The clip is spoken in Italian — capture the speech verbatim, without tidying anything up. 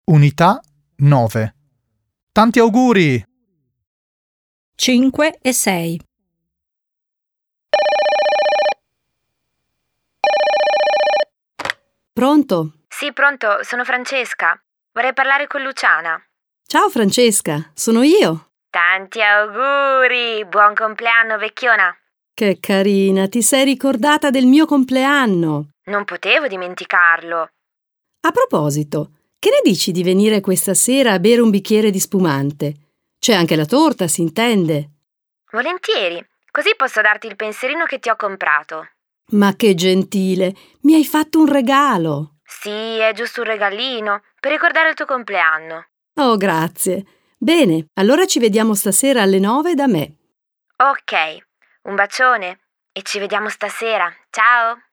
Unità nove. Tanti auguri! cinque e sei. Pronto? Sì, pronto, sono Francesca. Vorrei parlare con Luciana. Ciao Francesca, sono io. Tanti auguri! Buon compleanno, vecchiona! Che carina, ti sei ricordata del mio compleanno. Non potevo dimenticarlo. A proposito, che ne dici di venire questa sera a bere un bicchiere di spumante? C'è anche la torta, si intende. Volentieri, così posso darti il pensierino che ti ho comprato. Ma che gentile, mi hai fatto un regalo. Sì, è giusto un regalino, per ricordare il tuo compleanno. Oh, grazie. Bene, allora ci vediamo stasera alle nove da me. Ok, un bacione e ci vediamo stasera. Ciao!